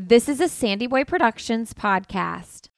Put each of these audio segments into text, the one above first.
This is a Sandy Boy Productions podcast.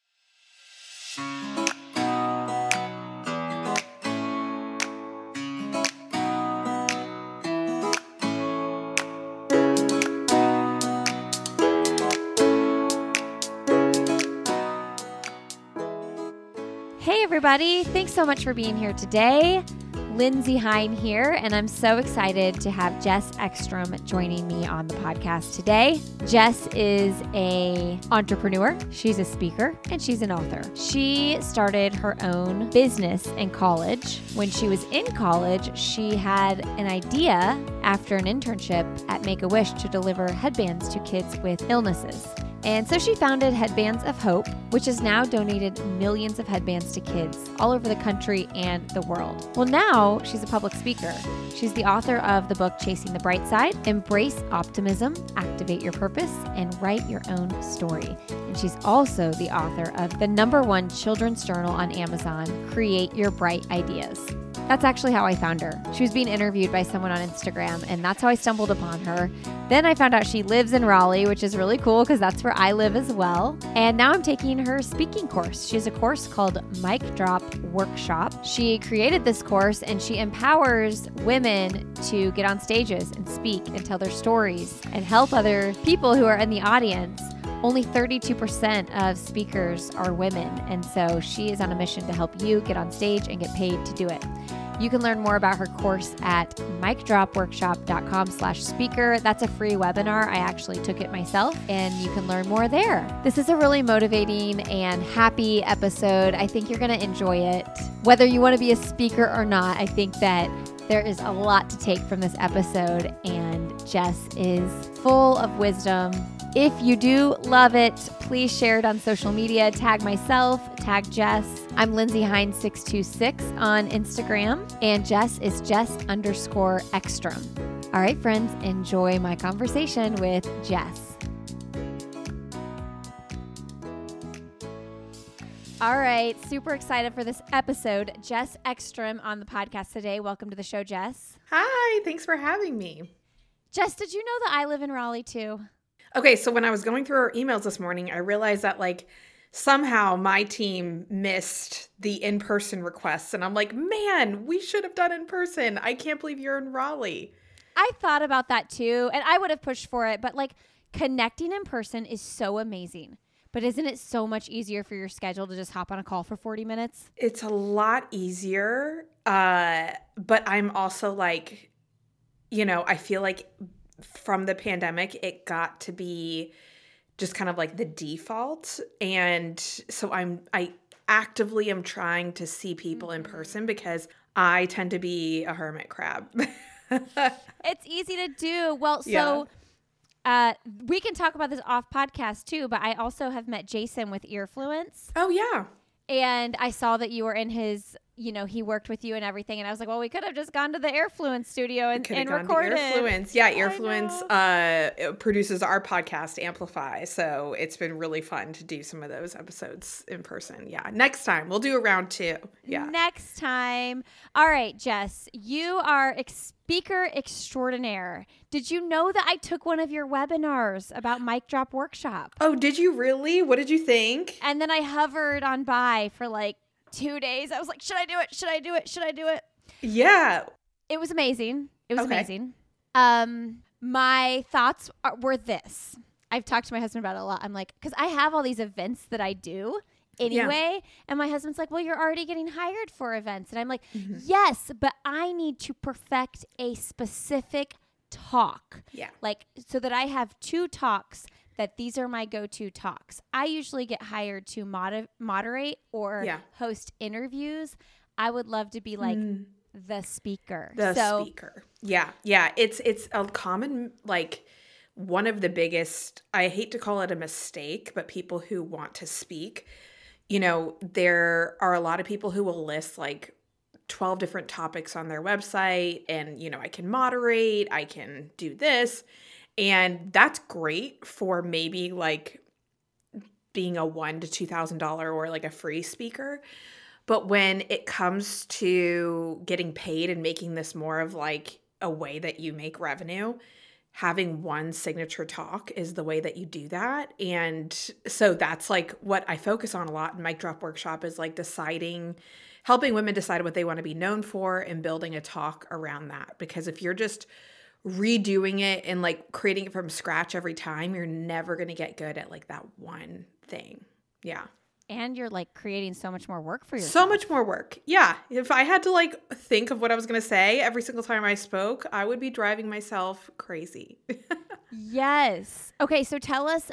Hey everybody, thanks so much for being here today. Lindsay Hein here, and I'm so excited to have Jess Ekstrom joining me on the podcast today. Jess is an entrepreneur, she's a speaker, and she's an author. She started her own business in college. When she was in college, she had an idea after an internship at Make-A-Wish to deliver headbands to kids with illnesses. And so she founded Headbands of Hope, which has now donated millions of headbands to kids all over the country and the world. Well, now she's a public speaker. She's the author of the book Chasing the Bright Side, Embrace Optimism, Activate Your Purpose, and Write Your Own Story. And she's also the author of the #1 children's journal on Amazon, Create Your Bright Ideas. That's actually how I found her. She was being interviewed by someone on Instagram, and that's how I stumbled upon her. Then I found out she lives in Raleigh, which is really cool because that's where I live as well. And now I'm taking her speaking course. She has a course called Mic Drop Workshop. She created this course and she empowers women to get on stages and speak and tell their stories and help other people who are in the audience. Only 32% of speakers are women, and so she is on a mission to help you get on stage and get paid to do it. You can learn more about her course at micdropworkshop.com/speaker. That's a free webinar. I actually took it myself, and you can learn more there. This is a really motivating and happy episode. I think you're going to enjoy it. Whether you want to be a speaker or not, I think that there is a lot to take from this episode, and Jess is full of wisdom. If you do love it, please share it on social media. Tag myself, tag Jess. I'm Lindsay Hein 626 on Instagram, and Jess is Jess_Ekstrom. All right, friends, enjoy my conversation with Jess. All right, super excited for this episode. Jess Ekstrom on the podcast today. Welcome to the show, Jess. Hi, thanks for having me. Jess, did you know that I live in Raleigh too? Okay, so when I was going through our emails this morning, I realized that somehow my team missed the in-person requests. And I'm like, man, we should have done in person. I can't believe you're in Raleigh. I thought about that too, and I would have pushed for it. But connecting in person is so amazing. But isn't it so much easier for your schedule to just hop on a call for 40 minutes? It's a lot easier. But I'm also I feel like from the pandemic, it got to be just kind of the default. And so I actively am trying to see people in person because I tend to be a hermit crab. It's easy to do. Well, so we can talk about this off podcast too, but I also have met Jason with Earfluence. Oh, yeah. And I saw that you were in his, he worked with you and everything. And I was like, well, we could have just gone to the Earfluence studio and recorded. Earfluence. Yeah, Earfluence produces our podcast, Amplify. So it's been really fun to do some of those episodes in person. Yeah. Next time. We'll do a round 2. Yeah. Next time. All right, Jess, you are speaker extraordinaire. Did you know that I took one of your webinars about Mic Drop Workshop? Oh, did you really? What did you think? And then I hovered on by for 2 days. I was like, should I do it? Should I do it? Should I do it? Yeah. It was amazing. Amazing. My thoughts were this. I've talked to my husband about it a lot. I'm like, because I have all these events that I do anyway. Yeah. And my husband's like, well, you're already getting hired for events. And I'm like, yes, but I need to perfect a specific talk. Yeah. So that I have 2 talks that these are my go-to talks. I usually get hired to moderate or host interviews. I would love to be the speaker. Speaker. Yeah. Yeah. It's a common, one of the biggest, I hate to call it a mistake, but people who want to speak, there are a lot of people who will list 12 different topics on their website and, I can moderate, I can do this. And that's great for maybe being a $1,000 to $2,000 or a free speaker. But when it comes to getting paid and making this more of a way that you make revenue, having one signature talk is the way that you do that. And so that's like what I focus on a lot in Mic Drop Workshop is like helping women decide what they want to be known for and building a talk around that. Because if you're just redoing it and like creating it from scratch every time, you're never going to get good at like that one thing. Yeah. And you're like creating so much more work for yourself. So much more work. Yeah. If I had to like think of what I was going to say every single time I spoke, I would be driving myself crazy. Yes. Okay. So tell us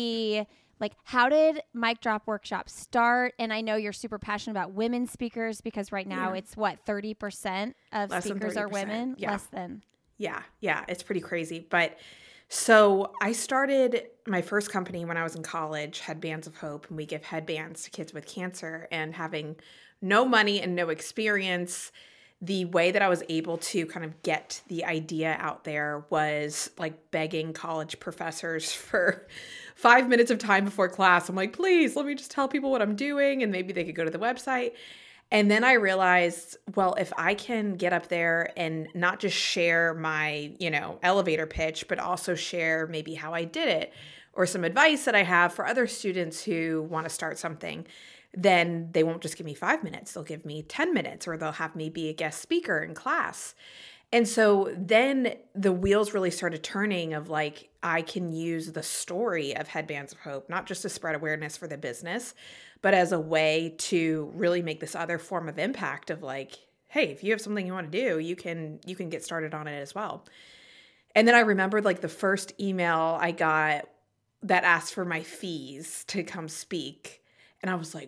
how did Mic Drop Workshop start? And I know you're super passionate about women speakers because right now it's 30% of Less speakers are women? Yeah. Less than. Yeah. Yeah. It's pretty crazy. But so I started my first company when I was in college, Headbands of Hope, and we give headbands to kids with cancer. And having no money and no experience, the way that I was able to kind of get the idea out there was like begging college professors for 5 minutes of time before class. I'm like, please, let me just tell people what I'm doing, and maybe they could go to the website. And then I realized, well, if I can get up there and not just share my, elevator pitch, but also share maybe how I did it or some advice that I have for other students who want to start something, then they won't just give me 5 minutes. They'll give me 10 minutes, or they'll have me be a guest speaker in class. And so then the wheels really started turning of like, I can use the story of Headbands of Hope, not just to spread awareness for the business, but as a way to really make this other form of impact of like, hey, if you have something you want to do, you can get started on it as well. And then I remembered like the first email I got that asked for my fees to come speak. And I was like,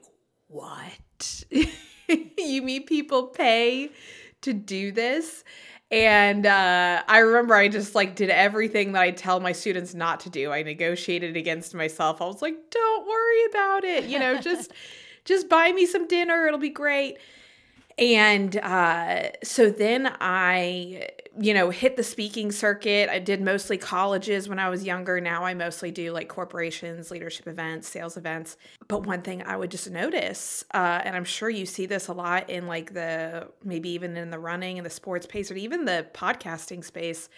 what? You mean people pay to do this? And I remember I just like did everything that I tell my students not to do. I negotiated against myself. I was like, don't worry about it. Just buy me some dinner. It'll be great. And so then I, hit the speaking circuit. I did mostly colleges when I was younger. Now I mostly do like corporations, leadership events, sales events. But one thing I would just notice, and I'm sure you see this a lot in like maybe even in the running and the sports space or even the podcasting space,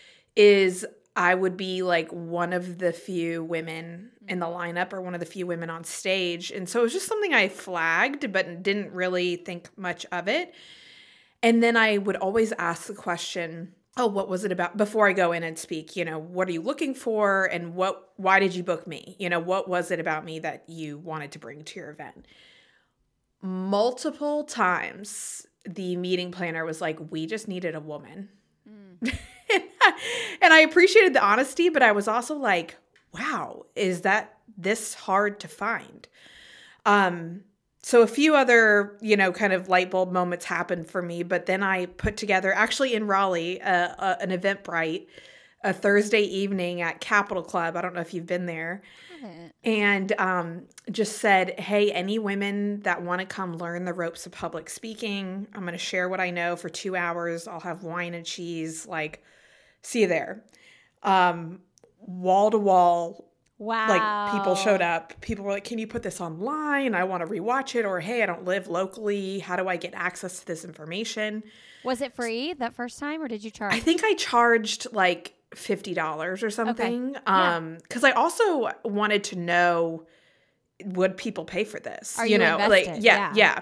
is I would be like one of the few women in the lineup or one of the few women on stage. And so it was just something I flagged, but didn't really think much of it. And then I would always ask the question, oh, what was it about before I go in and speak? What are you looking for? And why did you book me? What was it about me that you wanted to bring to your event? Multiple times, the meeting planner was like, we just needed a woman. And I appreciated the honesty, but I was also like, wow, is that this hard to find? So a few other, kind of light bulb moments happened for me, but then I put together, actually in Raleigh, an Eventbrite, a Thursday evening at Capital Club. I don't know if you've been there. And just said, hey, any women that want to come learn the ropes of public speaking, I'm going to share what I know for 2 hours. I'll have wine and cheese. Like, see you there. Wall to wall. Wow. Like, people showed up. People were like, can you put this online? I want to rewatch it. Or, hey, I don't live locally. How do I get access to this information? Was it free that first time, or did you charge? I think I charged like $50 or something. Okay. Because I also wanted to know, would people pay for this? Are you invested? Like, yeah.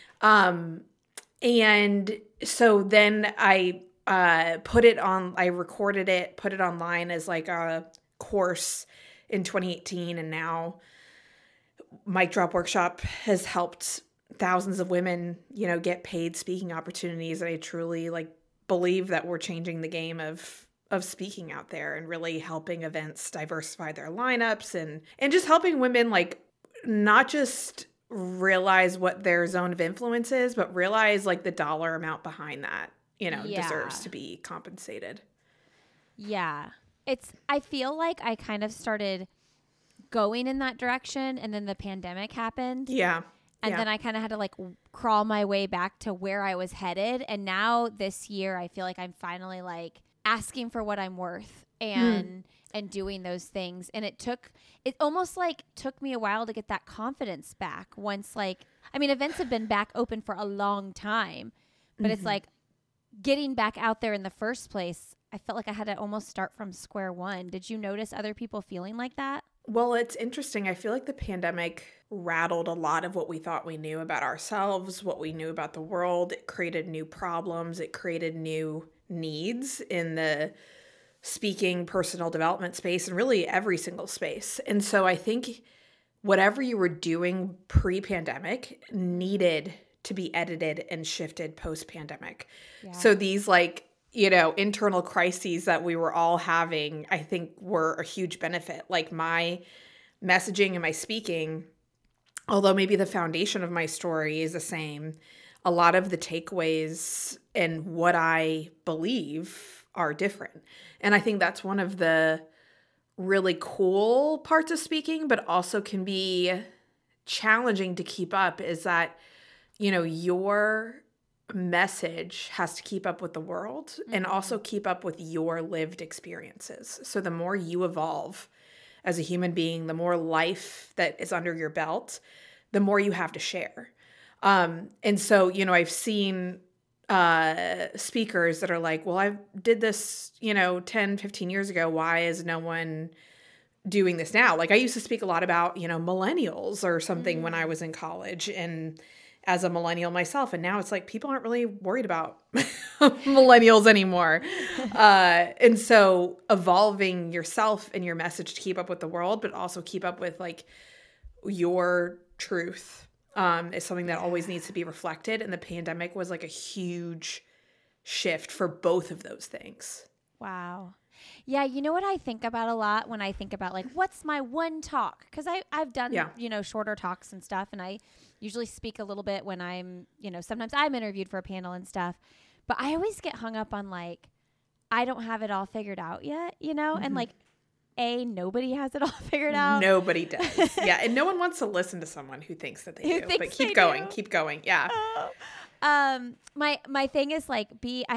And so then I recorded it, put it online as like a course in 2018. And now Mic Drop Workshop has helped thousands of women, get paid speaking opportunities. And I truly believe that we're changing the game of speaking out there and really helping events diversify their lineups and just helping women not just realize what their zone of influence is, but realize the dollar amount behind that, deserves to be compensated. Yeah. I feel like I kind of started going in that direction, and then the pandemic happened. Yeah. And then I kind of had to crawl my way back to where I was headed. And now this year, I feel like I'm finally asking for what I'm worth and doing those things. And it almost took me a while to get that confidence back once events have been back open for a long time, but it's getting back out there in the first place. I felt like I had to almost start from square one. Did you notice other people feeling like that? Well, it's interesting. I feel like the pandemic rattled a lot of what we thought we knew about ourselves, what we knew about the world. It created new problems. It created new needs in the speaking, personal development space, and really every single space. And so I think whatever you were doing pre-pandemic needed to be edited and shifted post-pandemic. Yeah. So these internal crises that we were all having, I think were a huge benefit. Like my messaging and my speaking, although maybe the foundation of my story is the same, a lot of the takeaways and what I believe are different. And I think that's one of the really cool parts of speaking, but also can be challenging to keep up, is that, your message has to keep up with the world and also keep up with your lived experiences. So the more you evolve as a human being, the more life that is under your belt, the more you have to share. And so, I've seen speakers that are like, well, I did this, 10, 15 years ago. Why is no one doing this now? Like I used to speak a lot about, millennials or something when I was in college and as a millennial myself. And now it's like, people aren't really worried about millennials anymore. And so evolving yourself and your message to keep up with the world, but also keep up with like your truth is something that always needs to be reflected. And the pandemic was like a huge shift for both of those things. Wow. Yeah, you know what I think about a lot when I think about like, what's my one talk? Because I've done, shorter talks and stuff. And I usually speak a little bit when I'm, sometimes I'm interviewed for a panel and stuff. But I always get hung up on like, I don't have it all figured out yet, and like, nobody has it all figured out. Nobody does. Yeah. And no one wants to listen to someone who thinks that they do. But keep going. Keep going. Yeah. My thing is like, I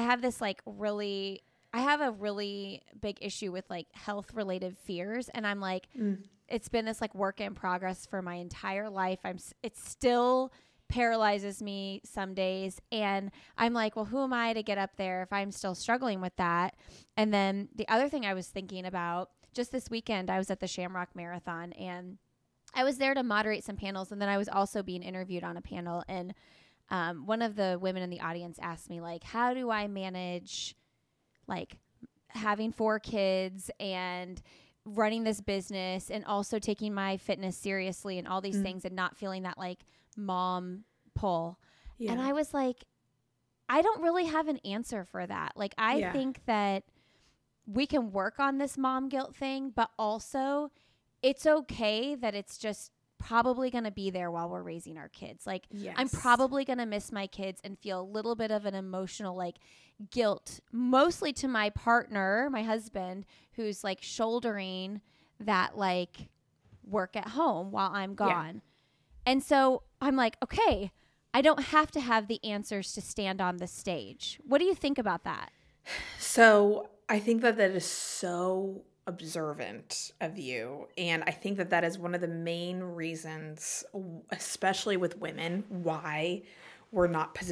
have a really big issue with like health related fears. And I'm like, it's been this like work in progress for my entire life. It still paralyzes me some days. And I'm like, well, who am I to get up there if I'm still struggling with that? And then the other thing I was thinking about, just this weekend, I was at the Shamrock Marathon and I was there to moderate some panels. And then I was also being interviewed on a panel. And one of the women in the audience asked me like, how do I manage like having 4 kids and running this business and also taking my fitness seriously and all these things and not feeling that like mom pull. Yeah. And I was like, I don't really have an answer for that. Like, I think that we can work on this mom guilt thing, but also it's okay that it's just probably going to be there while we're raising our kids. Like, I'm probably going to miss my kids and feel a little bit of an emotional like guilt, mostly to my partner, my husband, who's like shouldering that like work at home while I'm gone. Yeah. And so I'm like, okay, I don't have to have the answers to stand on the stage. What do you think about that? So I think that is so observant of you. And I think that is one of the main reasons, especially with women, why we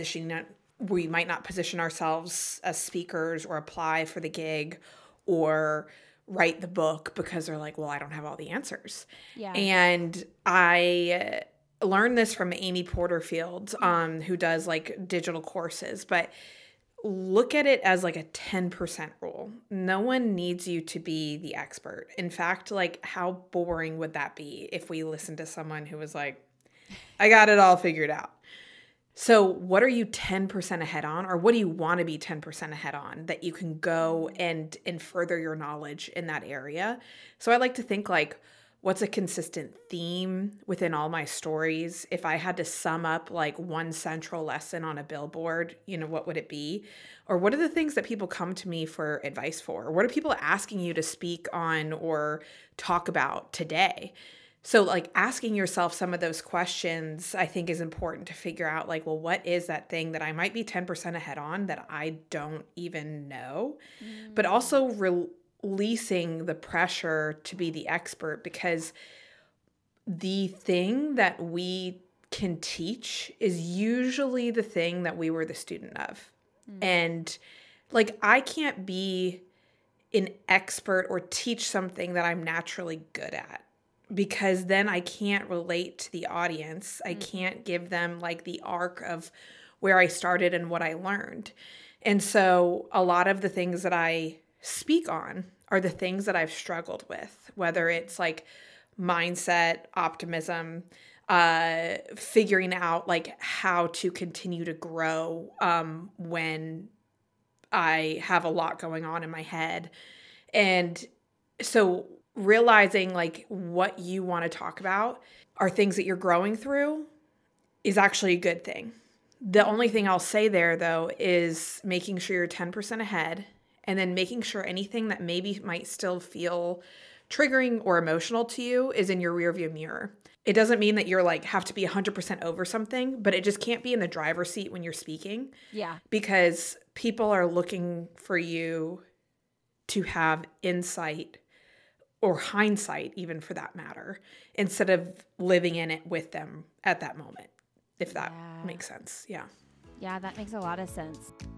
might not position ourselves as speakers or apply for the gig or write the book because they're like, well, I don't have all the answers. Yeah. And I learned this from Amy Porterfield, who does like digital courses, but look at it as like a 10% rule. No one needs you to be the expert. In fact, like how boring would that be if we listened to someone who was like, I got it all figured out. So what are you 10% ahead on, or what do you want to be 10% ahead on that you can go and further your knowledge in that area? So I like to think like, what's a consistent theme within all my stories? If I had to sum up like one central lesson on a billboard, what would it be? Or what are the things that people come to me for advice for? Or what are people asking you to speak on or talk about today? So like asking yourself some of those questions, I think is important to figure out like, well, what is that thing that I might be 10% ahead on that I don't even know? But also releasing the pressure to be the expert, because the thing that we can teach is usually the thing that we were the student of. And like, I can't be an expert or teach something that I'm naturally good at, because then I can't relate to the audience. I can't give them like the arc of where I started and what I learned. And so a lot of the things that I speak on are the things that I've struggled with, whether it's like mindset, optimism, figuring out like how to continue to grow when I have a lot going on in my head. And so realizing like what you want to talk about are things that you're growing through is actually a good thing. The only thing I'll say there though is making sure you're 10% ahead, and then making sure anything that maybe might still feel triggering or emotional to you is in your rearview mirror. It doesn't mean that you're like have to be 100% over something, but it just can't be in the driver's seat when you're speaking. Yeah. Because people are looking for you to have insight or hindsight, even for that matter, instead of living in it with them at that moment, if that makes sense. Yeah. Yeah, that makes a lot of sense.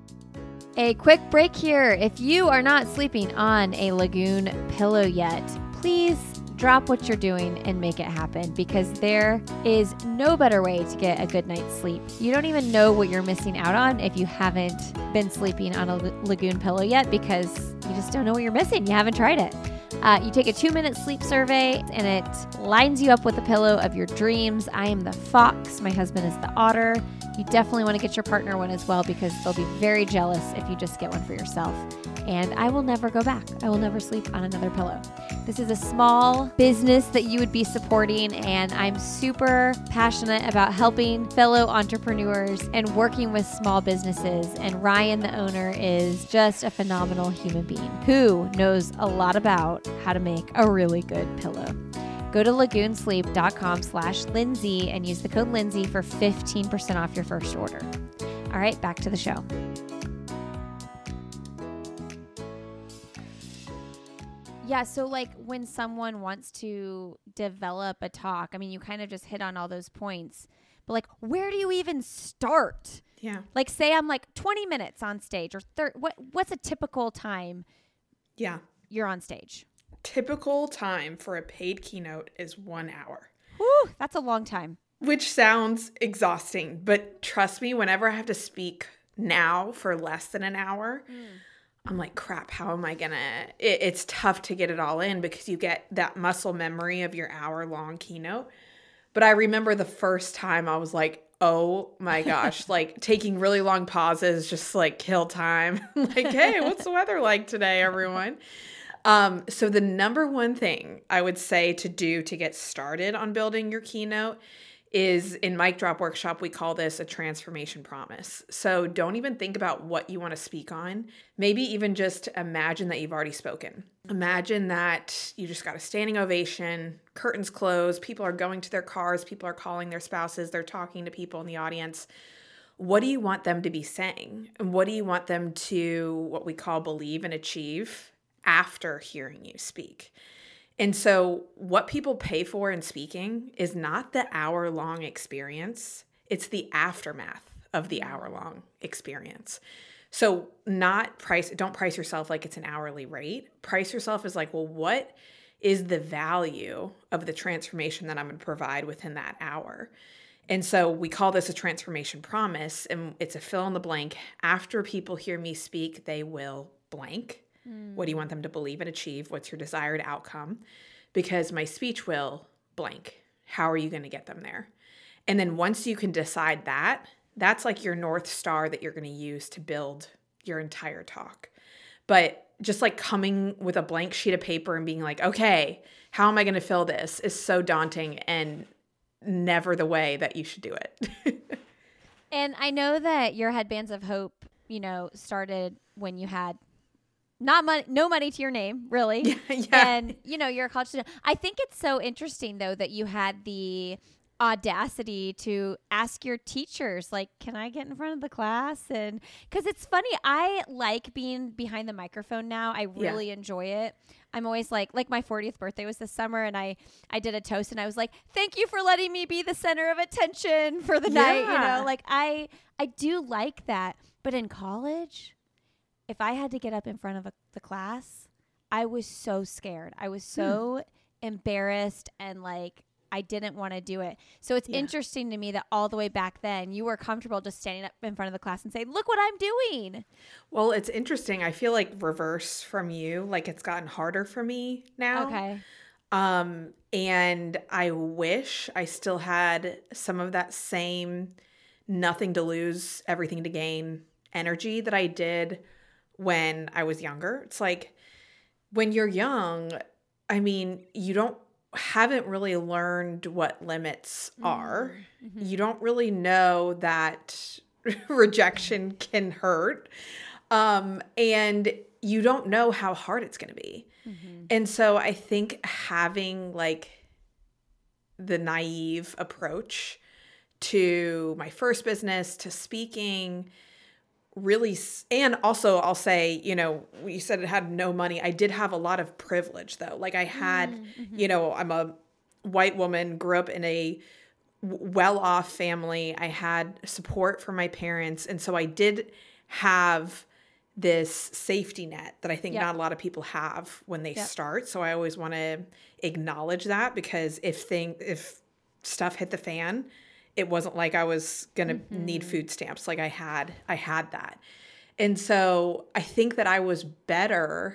A quick break here. If you are not sleeping on a Lagoon pillow yet, please drop what you're doing and make it happen, because there is no better way to get a good night's sleep. You don't even know what you're missing out on if you haven't been sleeping on a Lagoon pillow yet, because you just don't know what you're missing. You haven't tried it. You take a 2-minute sleep survey and it lines you up with the pillow of your dreams. I am the fox. My husband is the otter. You definitely want to get your partner one as well, because they'll be very jealous if you just get one for yourself. And I will never go back. I will never sleep on another pillow. This is a small business that you would be supporting, and I'm super passionate about helping fellow entrepreneurs and working with small businesses. And Ryan, the owner, is just a phenomenal human being who knows a lot about how to make a really good pillow. Go to lagoonsleep.com/Lindsay and use the code Lindsay for 15% off your first order. All right, back to the show. Yeah, so like when someone wants to develop a talk, I mean, you kind of just hit on all those points, but like, where do you even start? Yeah. Like, say I'm like 20 minutes on stage, or what's a typical time you're on stage? Typical time for a paid keynote is 1 hour. Whew, that's a long time. Which sounds exhausting, but trust me, whenever I have to speak now for less than an hour, I'm like, crap, how am I gonna, it's tough to get it all in, because you get that muscle memory of your hour-long keynote. But I remember the first time I was like, oh my gosh, like taking really long pauses, just like kill time. Like, hey, what's the weather like today, everyone? So the number one thing I would say to do to get started on building your keynote is, in Mic Drop Workshop, we call this a transformation promise. So don't even think about what you want to speak on. Maybe even just imagine that you've already spoken. Imagine that you just got a standing ovation, curtains closed, people are going to their cars, people are calling their spouses, they're talking to people in the audience. What do you want them to be saying? And what do you want them to, what we call, believe and achieve after hearing you speak? And so what people pay for in speaking is not the hour-long experience. It's the aftermath of the hour-long experience. So don't price yourself like it's an hourly rate. Price yourself as like, well, what is the value of the transformation that I'm going to provide within that hour? And so we call this a transformation promise, and it's a fill in the blank. After people hear me speak, they will blank. What do you want them to believe and achieve? What's your desired outcome? Because my speech will blank. How are you going to get them there? And then once you can decide that, that's like your North Star that you're going to use to build your entire talk. But just like coming with a blank sheet of paper and being like, okay, how am I going to fill this, is so daunting and never the way that you should do it. And I know that your Headbands of Hope, started when you had no money to your name, really. Yeah. And, you're a college student. I think it's so interesting, though, that you had the audacity to ask your teachers, like, can I get in front of the class? And because it's funny, I like being behind the microphone now. I really enjoy it. I'm always like my 40th birthday was this summer, and I did a toast, and I was like, thank you for letting me be the center of attention for the night. Like I do like that. But in college, if I had to get up in front of the class, I was so scared. I was so embarrassed and like I didn't want to do it. So it's interesting to me that all the way back then you were comfortable just standing up in front of the class and saying, look what I'm doing. Well, it's interesting. I feel like reverse from you. Like it's gotten harder for me now. Okay. And I wish I still had some of that same nothing to lose, everything to gain energy that I did when I was younger. It's like when you're young, I mean, haven't really learned what limits are. Mm-hmm. You don't really know that rejection can hurt. And you don't know how hard it's going to be. Mm-hmm. And so I think having like the naive approach to my first business, to speaking, really, and also I'll say, you know, you said it had no money. I did have a lot of privilege though. Like I had, you know, I'm a white woman, grew up in a well-off family. I had support from my parents. And so I did have this safety net that I think not a lot of people have when they start. So I always want to acknowledge that, because if stuff hit the fan, it wasn't like I was going to need food stamps. Like I had that. And so I think that I was better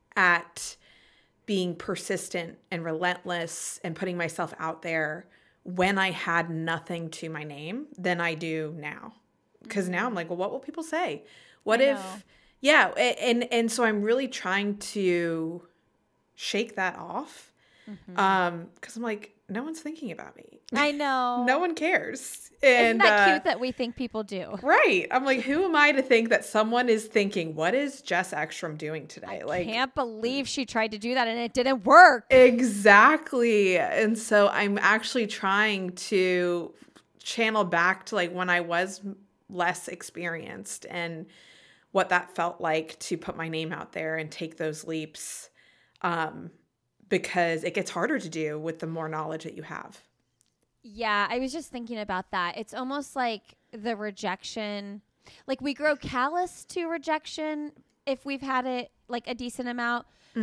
at being persistent and relentless and putting myself out there when I had nothing to my name than I do now. Because now I'm like, well, what will people say? What if, and so I'm really trying to shake that off. Because I'm like, no one's thinking about me. I know. No one cares. Isn't And that cute that we think people do? Right. I'm like, who am I to think that someone is thinking, what is Jess Ekstrom doing today? I can't believe she tried to do that and it didn't work. Exactly. And so I'm actually trying to channel back to like when I was less experienced and what that felt like to put my name out there and take those leaps. Because it gets harder to do with the more knowledge that you have. Yeah, I was just thinking about that. It's almost like the rejection, like we grow callous to rejection if we've had it like a decent amount,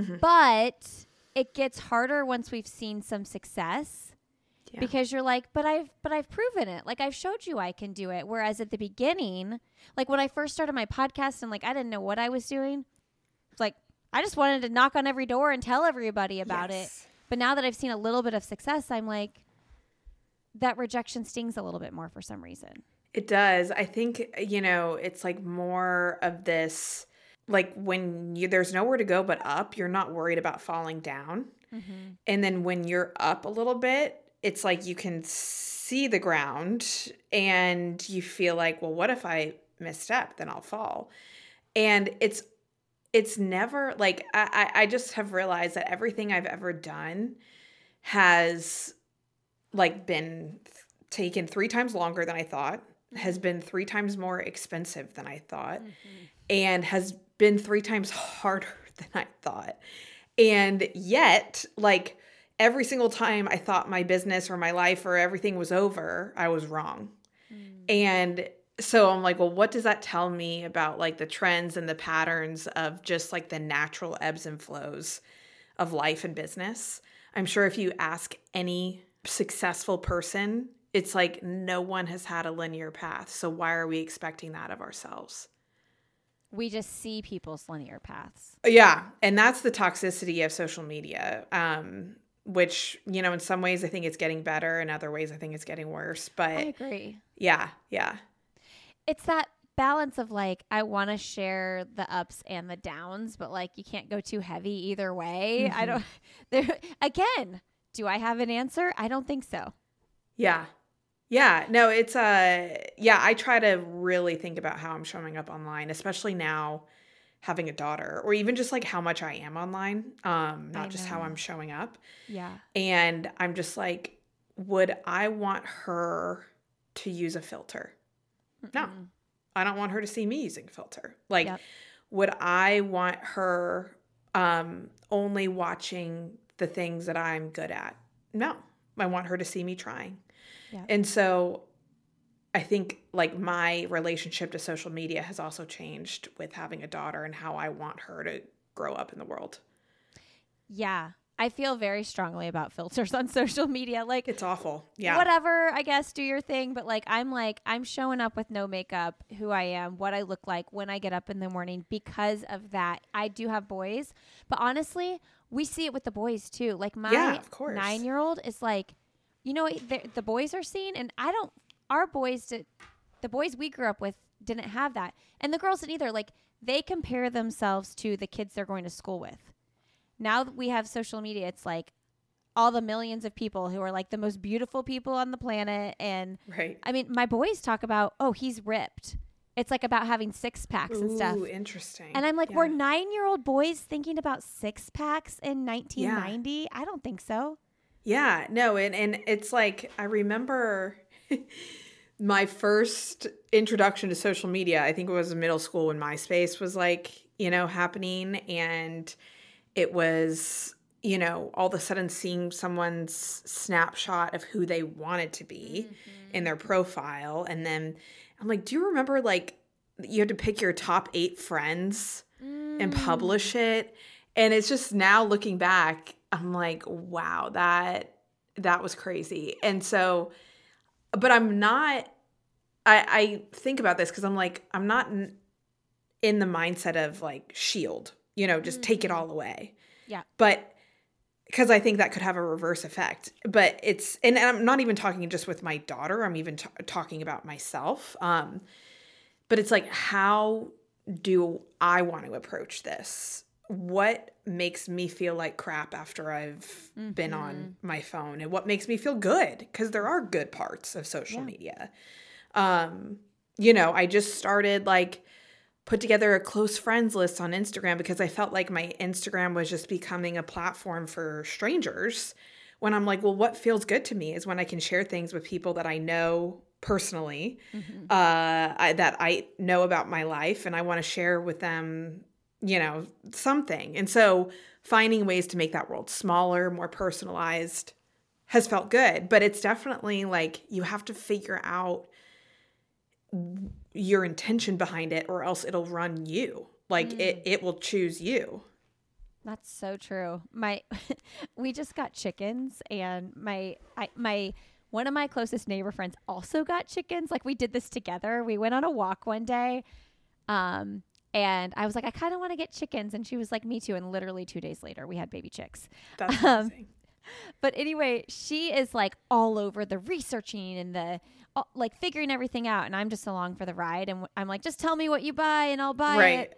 but it gets harder once we've seen some success because you're like, but I've proven it. Like I've showed you I can do it. Whereas at the beginning, like when I first started my podcast and like I didn't know what I was doing, it's like I just wanted to knock on every door and tell everybody about it. But now that I've seen a little bit of success, I'm like, that rejection stings a little bit more for some reason. It does. I think, you know, it's like more of this, like when there's nowhere to go but up, you're not worried about falling down. And then when you're up a little bit, it's like you can see the ground and you feel like, well, what if I misstep? Then I'll fall. And it's never like, I just have realized that everything I've ever done has like been taken 3 times longer than I thought, has been 3 times more expensive than I thought, and has been 3 times harder than I thought. And yet, like every single time I thought my business or my life or everything was over, I was wrong. And so I'm like, well, what does that tell me about like the trends and the patterns of just like the natural ebbs and flows of life and business? I'm sure if you ask any successful person, it's like no one has had a linear path. So why are we expecting that of ourselves? We just see people's linear paths. Yeah. And that's the toxicity of social media, which, you know, in some ways I think it's getting better. In other ways, I think it's getting worse. But I agree. Yeah. It's that balance of like, I want to share the ups and the downs, but like you can't go too heavy either way. I don't, again, do I have an answer? I don't think so. Yeah. No, it's, I try to really think about how I'm showing up online, especially now having a daughter, or even just like how much I am online, not just how I'm showing up. Yeah. And I'm just like, would I want her to use a filter? No, I don't want her to see me using a filter. Like, would I want her only watching the things that I'm good at? No, I want her to see me trying. Yeah. And so I think like my relationship to social media has also changed with having a daughter and how I want her to grow up in the world. Yeah. I feel very strongly about filters on social media. Like, it's awful. Yeah. Whatever, I guess, do your thing. But I'm showing up with no makeup, who I am, what I look like when I get up in the morning because of that. I do have boys, but honestly, we see it with the boys too. Like my of course. 9-year-old is like, the boys are seeing, and the boys we grew up with didn't have that. And the girls didn't either. Like, they compare themselves to the kids they're going to school with. Now that we have social media, it's like all the millions of people who are like the most beautiful people on the planet. And right. I mean, my boys talk about, oh, he's ripped. It's like about having 6-packs and stuff. Ooh, interesting. And I'm like, were 9-year-old boys thinking about 6-packs in 1990? Yeah. I don't think so. Yeah, no. And it's like, I remember my first introduction to social media, I think it was in middle school when MySpace was like, happening. And it was, all of a sudden seeing someone's snapshot of who they wanted to be in their profile. And then I'm like, do you remember like you had to pick your top 8 friends and publish it? And it's just now looking back, I'm like, wow, that was crazy. And so, but I'm not, I think about this because I'm like, I'm not in the mindset of like shield, just take it all away. Yeah. But because I think that could have a reverse effect. But and I'm not even talking just with my daughter. I'm even talking about myself. But it's like, how do I want to approach this? What makes me feel like crap after I've been on my phone, and what makes me feel good? Because there are good parts of social media. I just started put together a close friends list on Instagram because I felt like my Instagram was just becoming a platform for strangers, when I'm like, well, what feels good to me is when I can share things with people that I know personally, that I know about my life, and I want to share with them, something. And so finding ways to make that world smaller, more personalized has felt good. But it's definitely like you have to figure out your intention behind it, or else it'll run you. It will choose you. That's so true. We just got chickens, and one of my closest neighbor friends also got chickens. Like, we did this together. We went on a walk one day, and I was like, I kind of want to get chickens, and she was like, me too. And literally 2 days later, we had baby chicks. That's amazing. But anyway, she is like all over the researching and the figuring everything out, and I'm just along for the ride. And I'm like, just tell me what you buy and I'll buy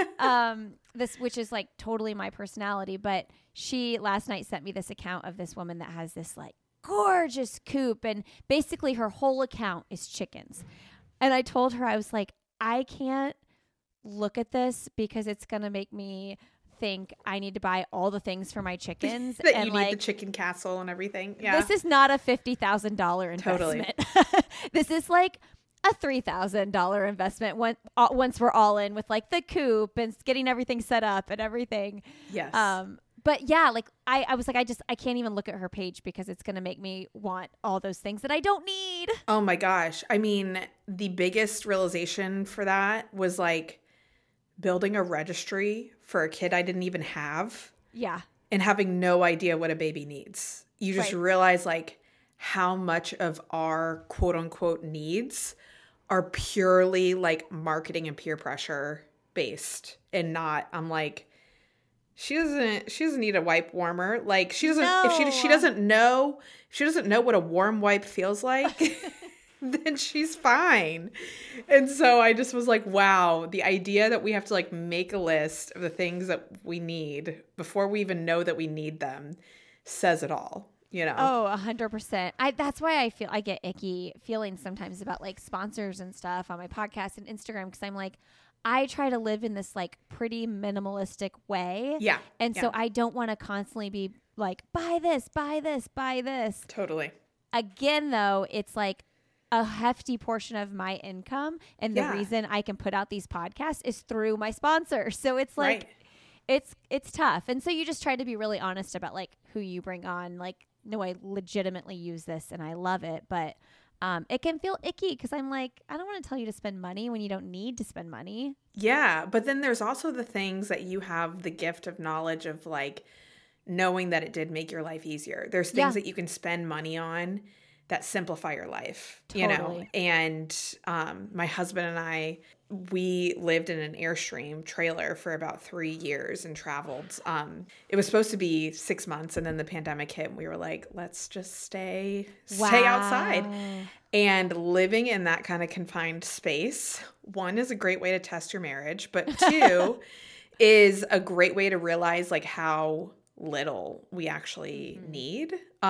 it. Which is like totally my personality. But she last night sent me this account of this woman that has this like gorgeous coop, and basically her whole account is chickens. And I told her, I was like, I can't look at this because it's going to make me think I need to buy all the things for my chickens. That and you need the chicken castle and everything. Yeah. This is not a $50,000 investment. Totally. This is like a $3,000 investment once we're all in with like the coop and getting everything set up and everything. Yes. But yeah, like I was like, I can't even look at her page because it's going to make me want all those things that I don't need. Oh my gosh. I mean, the biggest realization for that was like building a registry for a kid I didn't even have. Yeah. And having no idea what a baby needs. You just realize like how much of our quote unquote needs are purely like marketing and peer pressure based, and not, I'm like, she doesn't need a wipe warmer. Like she doesn't, if she doesn't know what a warm wipe feels like, then she's fine. And so I just was like, wow, the idea that we have to like make a list of the things that we need before we even know that we need them says it all, Oh, 100%. That's why I get icky feelings sometimes about like sponsors and stuff on my podcast and Instagram, because I'm like, I try to live in this like pretty minimalistic way. Yeah. And so I don't want to constantly be like, buy this, buy this, buy this. Totally. Again, though, it's like a hefty portion of my income. And the reason I can put out these podcasts is through my sponsor. So it's like, it's tough. And so you just try to be really honest about like who you bring on. Like, no, I legitimately use this and I love it. But it can feel icky because I'm like, I don't want to tell you to spend money when you don't need to spend money. Yeah. But then there's also the things that you have the gift of knowledge of like knowing that it did make your life easier. There's things that you can spend money on that simplify your life, you know? And my husband and I, we lived in an Airstream trailer for about 3 years and traveled. It was supposed to be 6 months, and then the pandemic hit, and we were like, let's just stay outside. And living in that kind of confined space, one, is a great way to test your marriage, but two is a great way to realize like how little we actually need.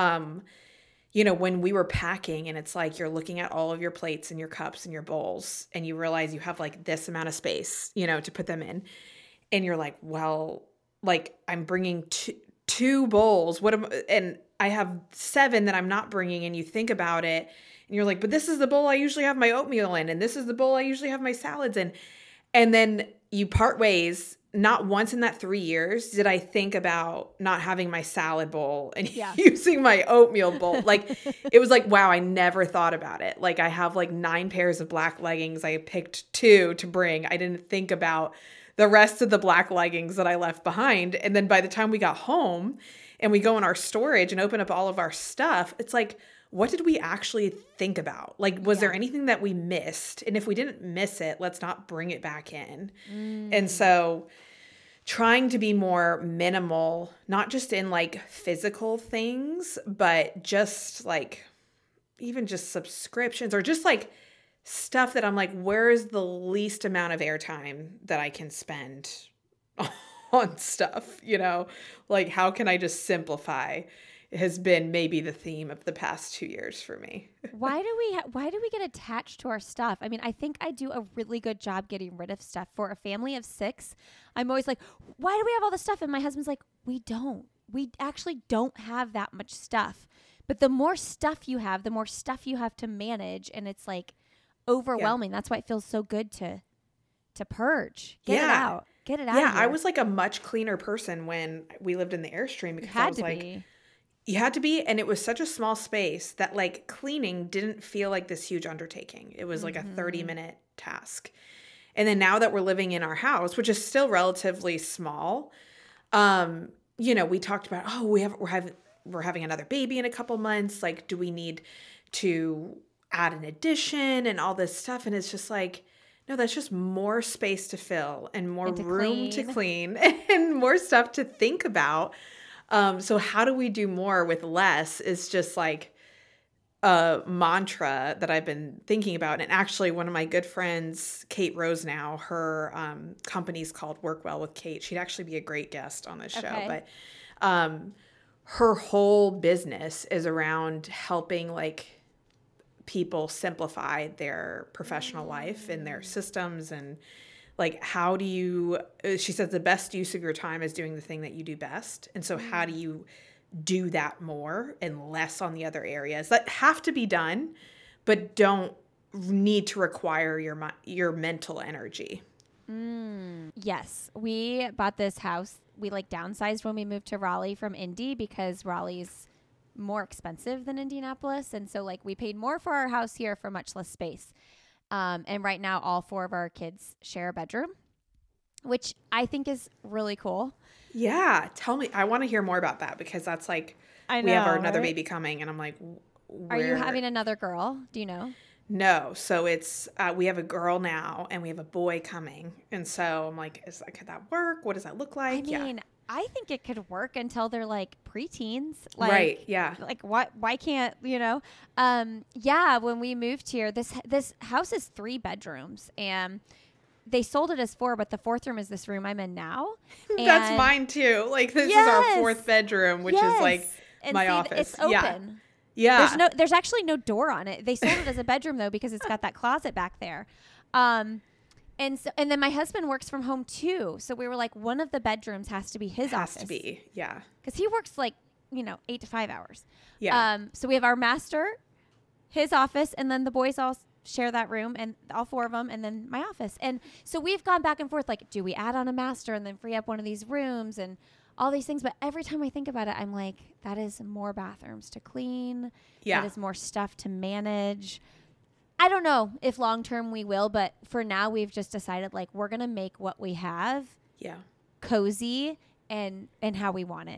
You know, when we were packing, and it's like you're looking at all of your plates and your cups and your bowls, and you realize you have like this amount of space, you know, to put them in. And you're like, well, like I'm bringing two bowls. And I have 7 that I'm not bringing. And you think about it and you're like, but this is the bowl I usually have my oatmeal in. And this is the bowl I usually have my salads in. And then you part ways. Not once in that 3 years did I think about not having my salad bowl and using my oatmeal bowl. Like, it was like, wow, I never thought about it. Like, I have like 9 pairs of black leggings. I picked 2 to bring. I didn't think about the rest of the black leggings that I left behind. And then by the time we got home and we go in our storage and open up all of our stuff, it's like, what did we actually think about? Like, was there anything that we missed? And if we didn't miss it, let's not bring it back in. And so trying to be more minimal, not just in like physical things, but just like even just subscriptions or just like stuff that I'm like, where is the least amount of airtime that I can spend on stuff, you know? Like, how can I just simplify? Has been maybe the theme of the past 2 years for me. Why do we get attached to our stuff? I mean, I think I do a really good job getting rid of stuff. For a family of 6, I'm always like, why do we have all this stuff? And my husband's like, we don't. We actually don't have that much stuff. But the more stuff you have, the more stuff you have to manage. And it's like overwhelming. That's why it feels so good to purge. Get it out. Get it out. Yeah, I was like a much cleaner person when we lived in the Airstream because I was like, you had to be, and it was such a small space that like cleaning didn't feel like this huge undertaking. It was like a 30-minute task. And then now that we're living in our house, which is still relatively small, you know, we talked about, oh, we're having another baby in a couple months. Like, do we need to add an addition and all this stuff? And it's just like, no, that's just more space to fill and more room to clean and more stuff to think about. So how do we do more with less is just like a mantra that I've been thinking about. And actually one of my good friends, Kate Rose now, her company's called Work Well with Kate. She'd actually be a great guest on this show. But her whole business is around helping like people simplify their professional life and their systems and like, how do you, she says the best use of your time is doing the thing that you do best. And so how do you do that more and less on the other areas that have to be done, but don't need to require your mental energy? Yes. We bought this house. We like downsized when we moved to Raleigh from Indy because Raleigh's more expensive than Indianapolis. And so like we paid more for our house here for much less space. And right now, all 4 of our kids share a bedroom, which I think is really cool. Yeah. Tell me. I want to hear more about that because that's like, we have another baby coming and I'm like, Are you having another girl? Do you know? No. So it's, we have a girl now and we have a boy coming. And so I'm like, could that work? What does that look like? I mean, I think it could work until they're like preteens. Like, right. Yeah. Like why can't, you know? Yeah. When we moved here, this house is 3 bedrooms and they sold it as 4, but the 4th room is this room I'm in now. And that's mine too. Like this is our 4th bedroom, which is like my office. It's open. Yeah. There's actually no door on it. They sold it as a bedroom though, because it's got that closet back there. And then my husband works from home too. So we were like, one of the bedrooms has to be his office. Has to be, yeah. Because he works like, 8 to 5 hours. Yeah. So we have our master, his office, and then the boys all share that room, and all 4 of them, and then my office. And so we've gone back and forth, like, do we add on a master and then free up one of these rooms and all these things? But every time I think about it, I'm like, that is more bathrooms to clean. Yeah. That is more stuff to manage. I don't know if long-term we will, but for now we've just decided like we're going to make what we have cozy and how we want it.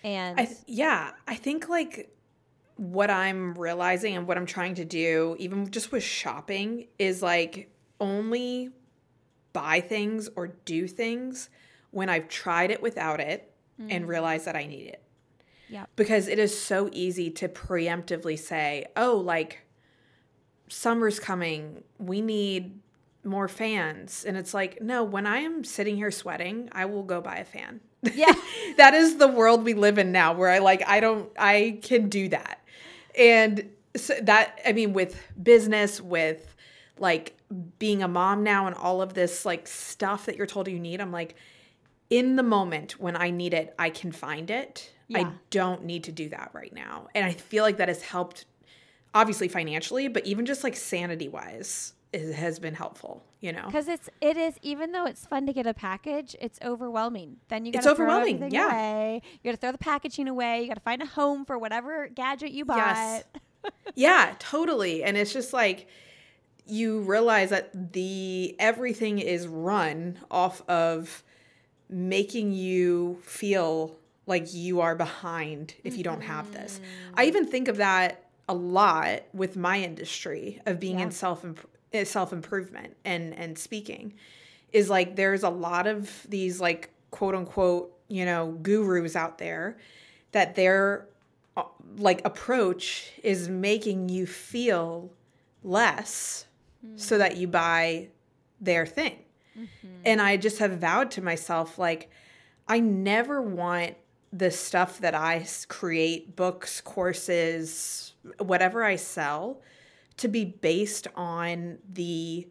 And I think like what I'm realizing and what I'm trying to do, even just with shopping, is like only buy things or do things when I've tried it without it and realize that I need it. yeah, Because it is so easy to preemptively say, oh, like summer's coming, we need more fans. And it's like, no, when I am sitting here sweating, I will go buy a fan. Yeah. That is the world we live in now, where I can do that. And so that, I mean, with business, with like being a mom now and all of this like stuff that you're told you need, I'm like, in the moment when I need it, I can find it. Yeah. I don't need to do that right now. And I feel like that has helped, obviously financially, but even just like sanity wise, it has been helpful, you know? Because it is, even though it's fun to get a package, it's overwhelming. Then you got It's to overwhelming, throw everything yeah. away. You got to throw the packaging away. You got to find a home for whatever gadget you bought. Yes. Yeah, totally. And it's just like, you realize that everything is run off of making you feel like you are behind if you don't have this. I even think of that a lot with my industry of being in self-improvement and speaking, is like there's a lot of these like quote unquote, you know, gurus out there that their like approach is making you feel less so that you buy their thing. And I just have vowed to myself, like, I never want the stuff that I create, books, courses, whatever I sell, to be based on the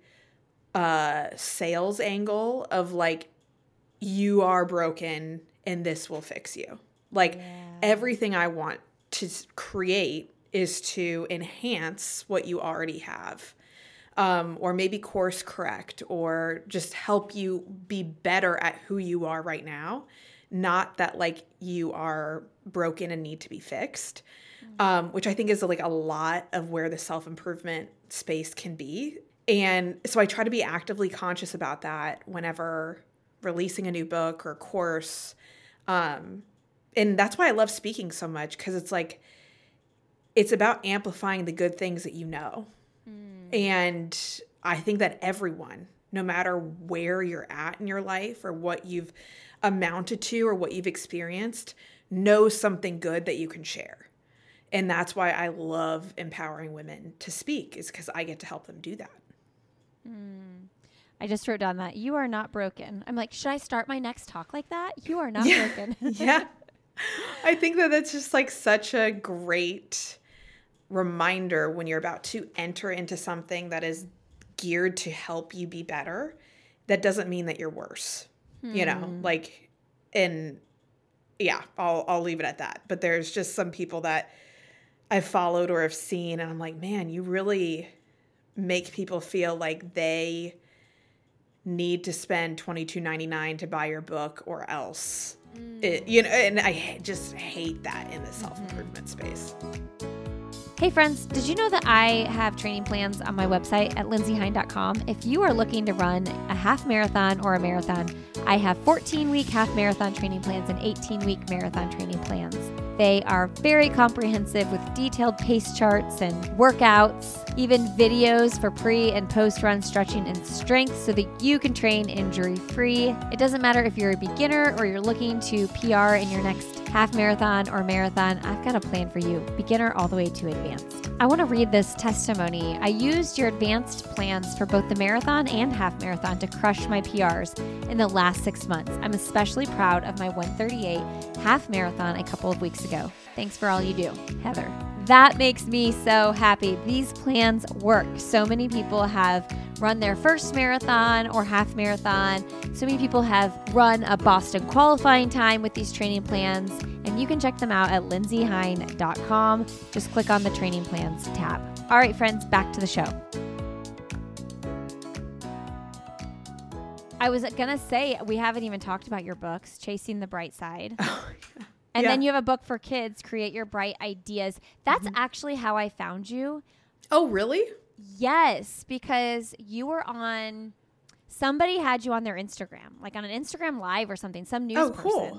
sales angle of like, you are broken and this will fix you. Like everything I want to create is to enhance what you already have. Or maybe course correct, or just help you be better at who you are right now. Not that like you are broken and need to be fixed, which I think is like a lot of where the self-improvement space can be. And so I try to be actively conscious about that whenever releasing a new book or course. And that's why I love speaking so much, because it's like, it's about amplifying the good things that you know. And I think that everyone, no matter where you're at in your life or what you've amounted to or what you've experienced, knows something good that you can share. And that's why I love empowering women to speak, is because I get to help them do that. I just wrote down that you are not broken. I'm like, should I start my next talk like that? You are not broken. Yeah. I think that that's just like such a great reminder when you're about to enter into something that is geared to help you be better. That doesn't mean that you're worse, you know, like, and yeah, I'll leave it at that. But there's just some people that I've followed or have seen, and I'm like, man, you really make people feel like they need to spend $22.99 to buy your book, or else, you know, and I just hate that in the self-improvement space. Hey friends, did you know that I have training plans on my website at lindseyhein.com? If you are looking to run a half marathon or a marathon, I have 14-week half marathon training plans and 18-week marathon training plans. They are very comprehensive with detailed pace charts and workouts, even videos for pre and post-run stretching and strength so that you can train injury-free. It doesn't matter if you're a beginner or you're looking to PR in your next half marathon or marathon, I've got a plan for you, beginner all the way to advanced. I want to read this testimony. I used your advanced plans for both the marathon and half marathon to crush my PRs in the last 6 months. I'm especially proud of my 1:38 half marathon a couple of weeks ago. Thanks for all you do, Heather. That makes me so happy. These plans work. So many people have run their first marathon or half marathon. So many people have run a Boston qualifying time with these training plans, and you can check them out at lindseyhein.com. Just click on the training plans tab. All right, friends, back to the show. I was going to say, we haven't even talked about your books, Chasing the Bright Side. Oh, yeah. And then you have a book for kids, Create Your Bright Ideas. That's actually how I found you. Oh, really? Yes, because you were on, somebody had you on their Instagram, like on an Instagram Live or something, some news person. Cool.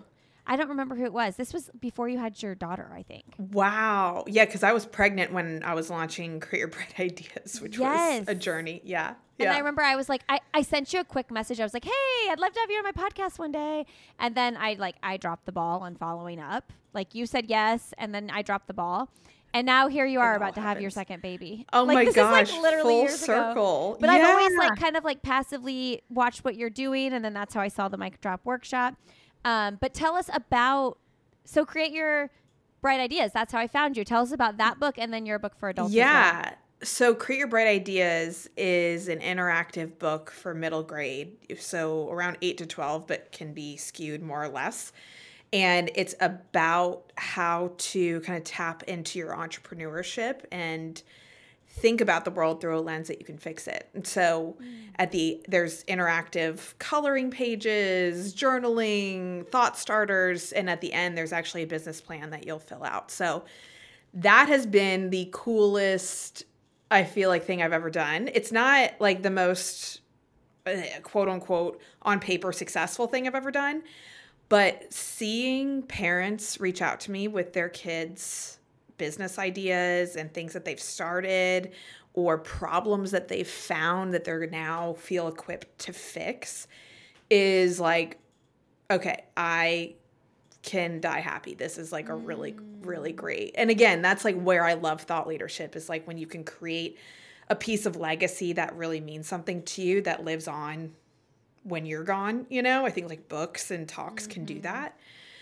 I don't remember who it was. This was before you had your daughter, I think. Wow. Yeah, because I was pregnant when I was launching Create Your Bright Ideas, which was a journey. Yeah. And I remember I was like, I sent you a quick message. I was like, hey, I'd love to have you on my podcast one day. And then I dropped the ball on following up. Like you said yes, and then I dropped the ball. And now here you are about to have your second baby. Oh like, my this gosh, is like literally full years circle. Ago. But I've always like kind of like passively watched what you're doing, and then that's how I saw the Mic Drop workshop. But tell us about, so Create Your Bright Ideas. That's how I found you. Tell us about that book and then your book for adults. Yeah. As well. So Create Your Bright Ideas is an interactive book for middle grade. So around 8 to 12, but can be skewed more or less. And it's about how to kind of tap into your entrepreneurship and think about the world through a lens that you can fix it. And so there's interactive coloring pages, journaling, thought starters, and at the end there's actually a business plan that you'll fill out. So that has been the coolest, I feel like, thing I've ever done. It's not like the most quote unquote on paper successful thing I've ever done. But seeing parents reach out to me with their kids' business ideas and things that they've started or problems that they've found that they're now feel equipped to fix is like, okay, I can die happy. This is like a really, really great. And again, that's like where I love thought leadership is like when you can create a piece of legacy that really means something to you that lives on when you're gone, you know. I think like books and talks can do that.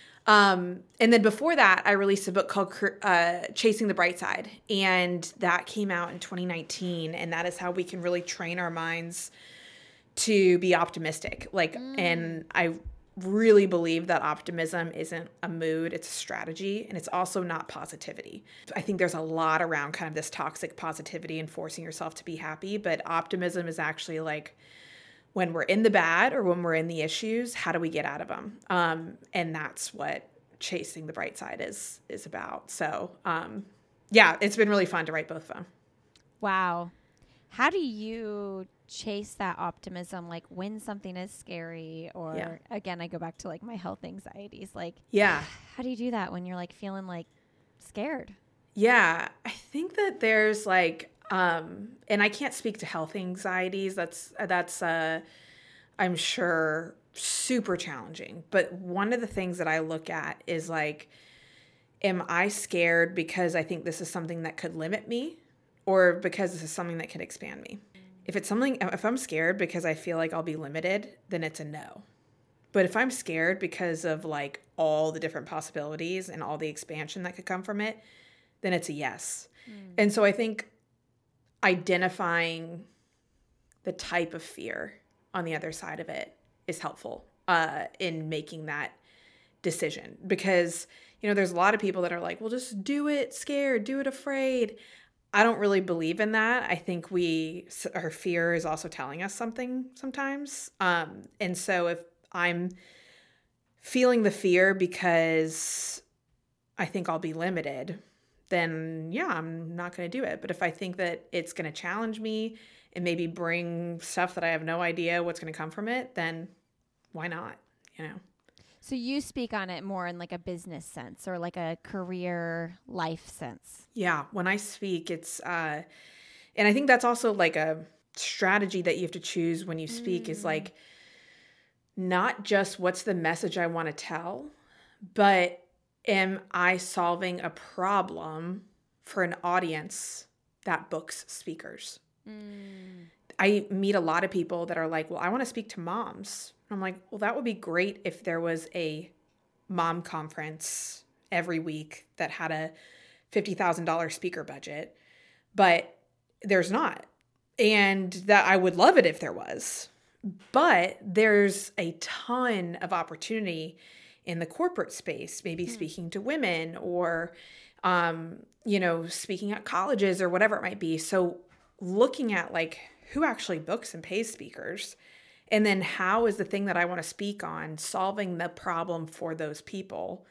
And then before that, I released a book called Chasing the Bright Side. And that came out in 2019. And that is how we can really train our minds to be optimistic. And I really believe that optimism isn't a mood, it's a strategy. And it's also not positivity. I think there's a lot around kind of this toxic positivity and forcing yourself to be happy. But optimism is actually like, when we're in the bad or when we're in the issues, how do we get out of them? And that's what Chasing the Bright Side is about. So, yeah, it's been really fun to write both of them. Wow. How do you chase that optimism, like when something is scary or again, I go back to like my health anxieties. Like, how do you do that when you're like feeling like scared? Yeah, I think that there's like, and I can't speak to health anxieties. That's I'm sure super challenging. But one of the things that I look at is like, am I scared because I think this is something that could limit me or because this is something that could expand me? If I'm scared because I feel like I'll be limited, then it's a no. But if I'm scared because of like all the different possibilities and all the expansion that could come from it, then it's a yes. And so I think identifying the type of fear on the other side of it is helpful in making that decision. Because, you know, there's a lot of people that are like, well, just do it scared, do it afraid. I don't really believe in that. I think our fear is also telling us something sometimes. And so if I'm feeling the fear because I think I'll be limited, then yeah, I'm not going to do it. But if I think that it's going to challenge me and maybe bring stuff that I have no idea what's going to come from it, then why not, you know? So you speak on it more in like a business sense or like a career life sense. Yeah. When I speak, it's, and I think that's also like a strategy that you have to choose when you speak is like, not just what's the message I want to tell, but am I solving a problem for an audience that books speakers? I meet a lot of people that are like, well, I want to speak to moms. I'm like, well, that would be great if there was a mom conference every week that had a $50,000 speaker budget, but there's not. And that I would love it if there was. But there's a ton of opportunity in the corporate space, maybe speaking to women or, you know, speaking at colleges or whatever it might be. So looking at like who actually books and pays speakers, and then how is the thing that I want to speak on solving the problem for those people.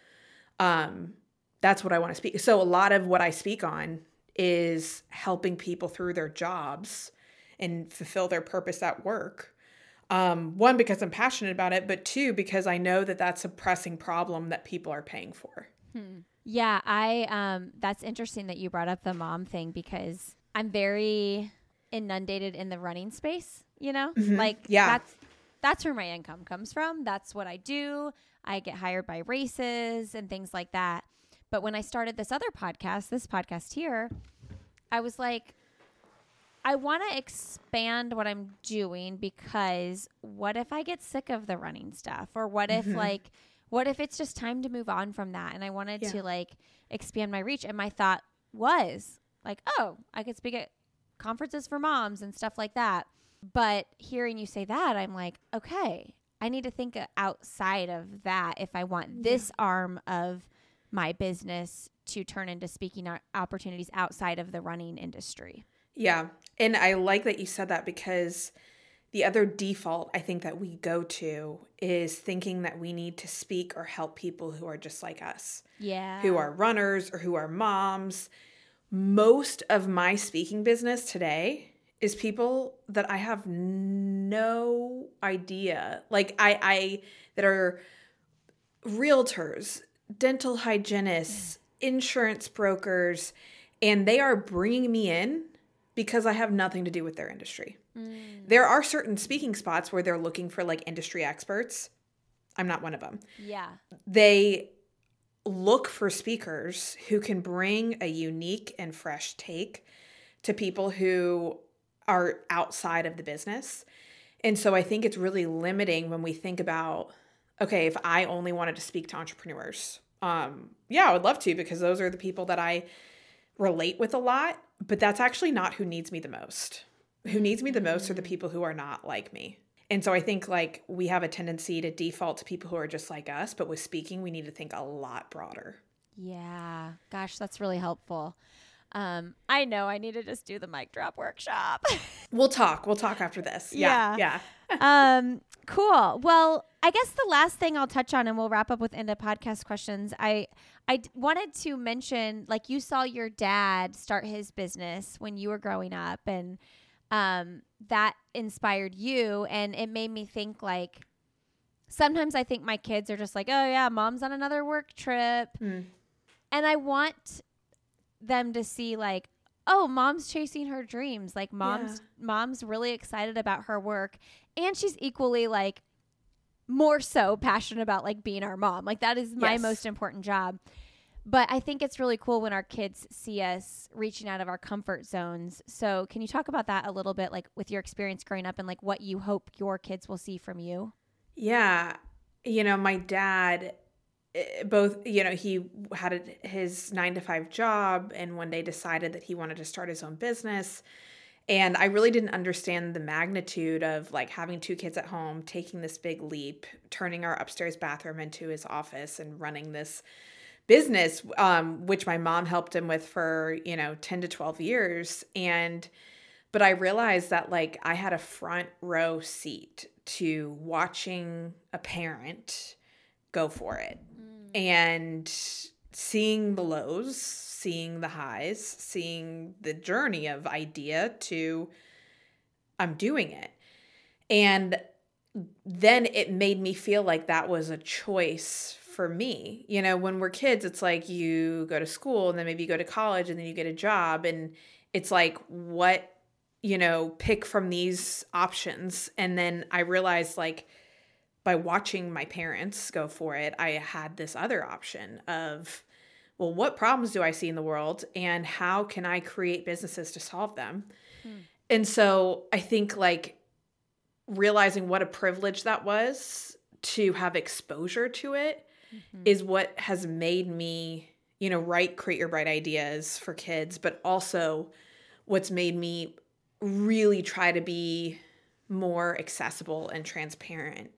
That's what I want to speak. So a lot of what I speak on is helping people through their jobs and fulfill their purpose at work. One, because I'm passionate about it, but two, because I know that that's a pressing problem that people are paying for. Yeah, that's interesting that you brought up the mom thing, because I'm very inundated in the running space, like that's where my income comes from. That's what I do. I get hired by races and things like that. But when I started this podcast here, I was like, I want to expand what I'm doing, because what if I get sick of the running stuff? Or what if it's just time to move on from that? And I wanted to like expand my reach. And my thought was like, oh, I could speak at conferences for moms and stuff like that. But hearing you say that, I'm like, okay, I need to think outside of that if I want this arm of my business to turn into speaking opportunities outside of the running industry. Yeah. And I like that you said that, because the other default I think that we go to is thinking that we need to speak or help people who are just like us. Yeah. Who are runners or who are moms. Most of my speaking business today is people that I have no idea. Like I that are realtors, dental hygienists, insurance brokers, and they are bringing me in because I have nothing to do with their industry. There are certain speaking spots where they're looking for like industry experts. I'm not one of them. Yeah. They look for speakers who can bring a unique and fresh take to people who are outside of the business. And so I think it's really limiting when we think about, okay, if I only wanted to speak to entrepreneurs, I would love to, because those are the people that I relate with a lot, but that's actually not who needs me the most. Who needs me the most are the people who are not like me. And so I think like we have a tendency to default to people who are just like us, but with speaking, we need to think a lot broader. Yeah. Gosh, that's really helpful. I know I need to just do the mic drop workshop. We'll talk after this. Yeah. Cool. Well, I guess the last thing I'll touch on, and we'll wrap up with end of podcast questions. I wanted to mention, like, you saw your dad start his business when you were growing up, and that inspired you. And it made me think, like, sometimes I think my kids are just like, oh yeah, mom's on another work trip. And I want them to see, like, oh, mom's chasing her dreams. Like mom's really excited about her work, and she's equally like more so passionate about like being our mom. Like that is my most important job. But I think it's really cool when our kids see us reaching out of our comfort zones. So can you talk about that a little bit, like with your experience growing up and like what you hope your kids will see from you? Yeah. My dad, both, he had his 9-to-5 job, and one day decided that he wanted to start his own business. And I really didn't understand the magnitude of like having 2 kids at home, taking this big leap, turning our upstairs bathroom into his office and running this business, which my mom helped him with for, 10 to 12 years. But I realized that like I had a front row seat to watching a parent go for it and seeing the lows, seeing the highs, seeing the journey of idea to I'm doing it. And then it made me feel like that was a choice for me. When we're kids, it's like you go to school and then maybe you go to college and then you get a job, and it's like, what, pick from these options. And then I realized, like, by watching my parents go for it, I had this other option of, well, what problems do I see in the world and how can I create businesses to solve them? And so I think like realizing what a privilege that was to have exposure to it is what has made me, create your bright ideas for kids, but also what's made me really try to be more accessible and transparent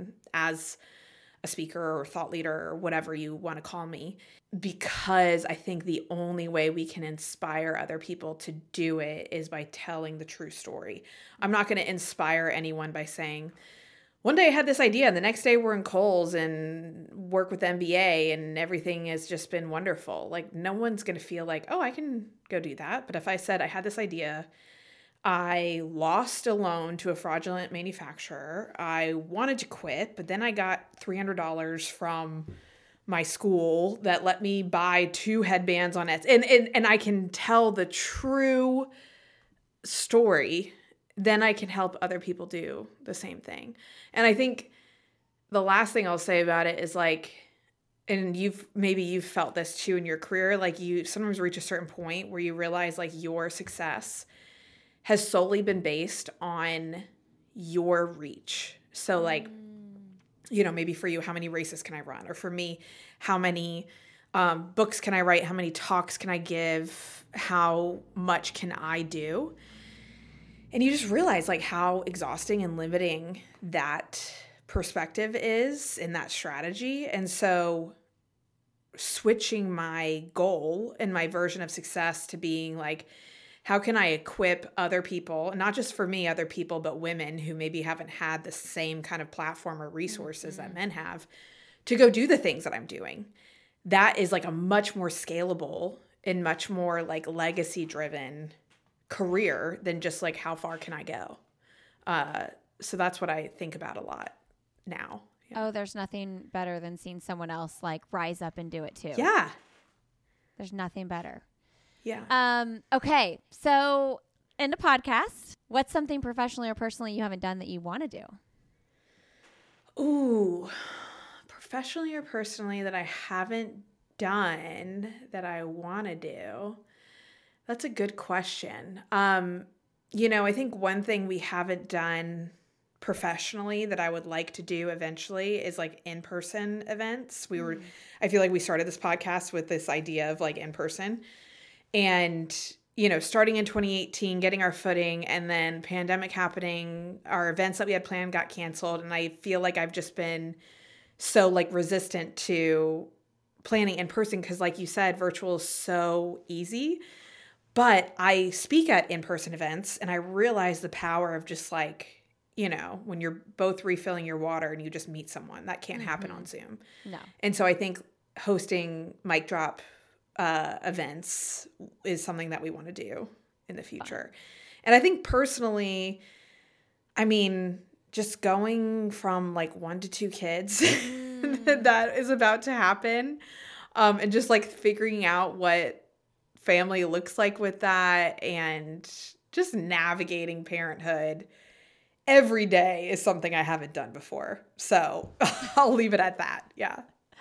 as a speaker or thought leader or whatever you want to call me, because I think the only way we can inspire other people to do it is by telling the true story. I'm not going to inspire anyone by saying, one day I had this idea and the next day we're in Kohl's and work with MBA and everything has just been wonderful. Like no one's going to feel like, oh, I can go do that. But if I said I had this idea, I lost a loan to a fraudulent manufacturer. I wanted to quit, but then I got $300 from my school that let me buy 2 headbands on Etsy. And I can tell the true story, then I can help other people do the same thing. And I think the last thing I'll say about it is like, and you've felt this too in your career, like you sometimes reach a certain point where you realize like your success has solely been based on your reach. So like, maybe for you, how many races can I run? Or for me, how many books can I write? How many talks can I give? How much can I do? And you just realize like how exhausting and limiting that perspective is in that strategy. And so switching my goal and my version of success to being like, how can I equip other people, not just for me, other people, but women who maybe haven't had the same kind of platform or resources that men have to go do the things that I'm doing? That is like a much more scalable and much more like legacy driven career than just like, how far can I go? So that's what I think about a lot now. Yeah. Oh, there's nothing better than seeing someone else like rise up and do it too. Yeah. There's nothing better. Yeah. Okay. So in the podcast, what's something professionally or personally you haven't done that you want to do? Ooh, professionally or personally that I haven't done that I want to do. That's a good question. I think one thing we haven't done professionally that I would like to do eventually is like in-person events. I feel like we started this podcast with this idea of like in-person, and, starting in 2018, getting our footing, and then pandemic happening, our events that we had planned got canceled. And I feel like I've just been so like resistant to planning in person. 'Cause like you said, virtual is so easy. But I speak at in-person events and I realize the power of just like, when you're both refilling your water and you just meet someone, that can't happen on Zoom. No. And so I think hosting mic drop events is something that we want to do in the future. And I think personally, just going from like 1 to 2 kids, that is about to happen. And just like figuring out what family looks like with that, and just navigating parenthood every day is something I haven't done before. So I'll leave it at that. Yeah.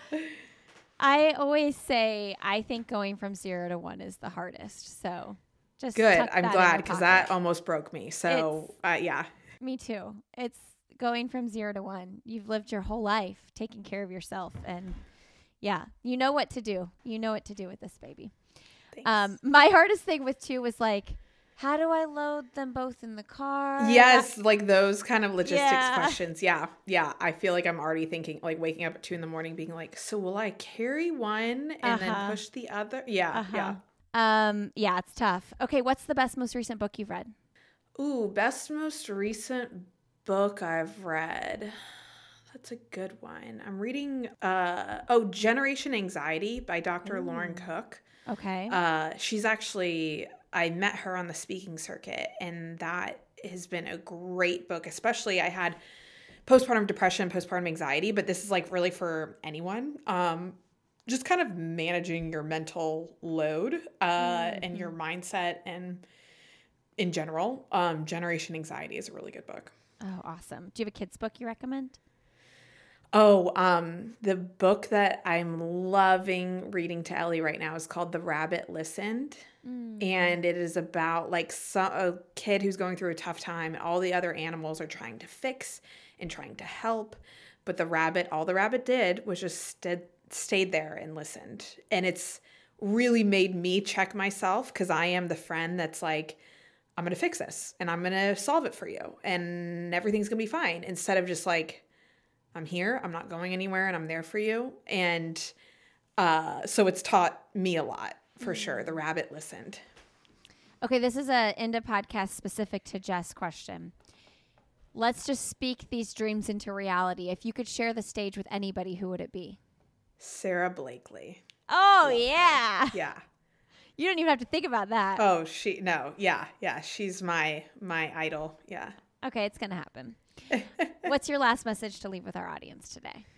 I always say I think going from 0 to 1 is the hardest. So just good. I'm glad, because that almost broke me. So yeah. Me too. It's going from 0 to 1. You've lived your whole life taking care of yourself, and yeah, you know what to do. You know what to do with this baby. Thanks. My hardest thing with 2 was like, how do I load them both in the car? Yes, like those kind of logistics questions. Yeah. Yeah. I feel like I'm already thinking, like waking up at 2 a.m, being like, so will I carry one and then push the other? Yeah. Yeah. Yeah, it's tough. Okay. What's the best, most recent book you've read? Ooh, best, most recent book I've read. That's a good one. I'm reading, Generation Anxiety by Dr. Lauren Cook. Okay. She's actually, I met her on the speaking circuit, and that has been a great book. Especially I had postpartum depression, postpartum anxiety, but this is like really for anyone. Just kind of managing your mental load, and your mindset, and in general, Generation Anxiety is a really good book. Oh, awesome. Do you have a kid's book you recommend? Oh, the book that I'm loving reading to Ellie right now is called The Rabbit Listened. And it is about like a kid who's going through a tough time, and all the other animals are trying to fix and trying to help. But all the rabbit did was just stayed there and listened. And it's really made me check myself, because I am the friend that's like, I'm going to fix this and I'm going to solve it for you and everything's going to be fine. Instead of just like, I'm here, I'm not going anywhere, and I'm there for you. And so it's taught me a lot, for sure. The Rabbit Listened. Okay, this is a end of podcast specific to Jess question. Let's just speak these dreams into reality. If you could share the stage with anybody, who would it be? Sarah Blakely. Oh, yeah. Yeah. You don't even have to think about that. Oh, yeah. She's my idol. Yeah. Okay, it's going to happen. What's your last message to leave with our audience today?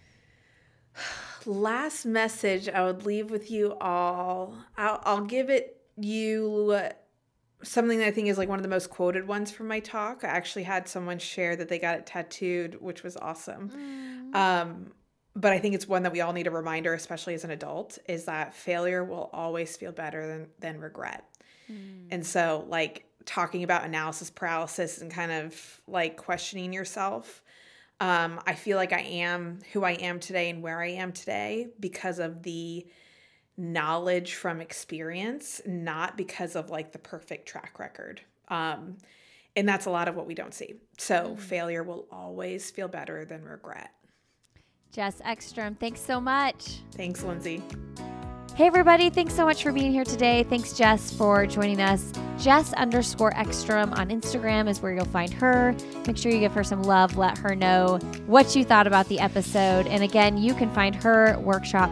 Last message I would leave with you all. I'll give you something that I think is like one of the most quoted ones from my talk. I actually had someone share that they got it tattooed, which was awesome. But I think it's one that we all need a reminder, especially as an adult, is that failure will always feel better than regret. And so like talking about analysis paralysis and kind of like questioning yourself, I feel like I am who I am today and where I am today because of the knowledge from experience, not because of like the perfect track record. And that's a lot of what we don't see. So failure will always feel better than regret. Jess Ekstrom, thanks so much. Thanks, Lindsay. Hey, everybody. Thanks so much for being here today. Thanks, Jess, for joining us. Jess_Ekstrom on Instagram is where you'll find her. Make sure you give her some love. Let her know what you thought about the episode. And again, you can find her workshop,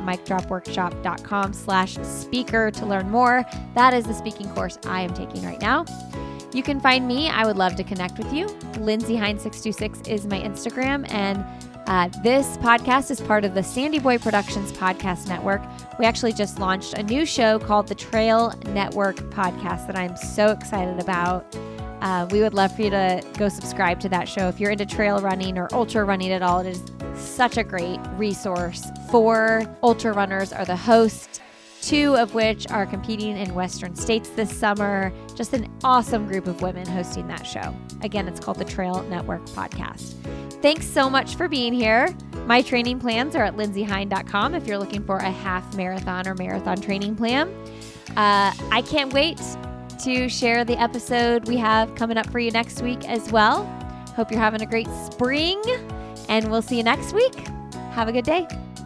micdropworkshop.com/speaker to learn more. That is the speaking course I am taking right now. You can find me. I would love to connect with you. Lindsay Hein 626 is my Instagram. And this podcast is part of the Sandy Boy Productions podcast network. We actually just launched a new show called the Trail Network Podcast that I'm so excited about. We would love for you to go subscribe to that show. If you're into trail running or ultra running at all, it is such a great resource. 4 ultra runners are the hosts, 2 of which are competing in Western states this summer. Just an awesome group of women hosting that show. Again, it's called the Trail Network Podcast. Thanks so much for being here. My training plans are at lindsayhein.com if you're looking for a half marathon or marathon training plan. I can't wait to share the episode we have coming up for you next week as well. Hope you're having a great spring, and we'll see you next week. Have a good day.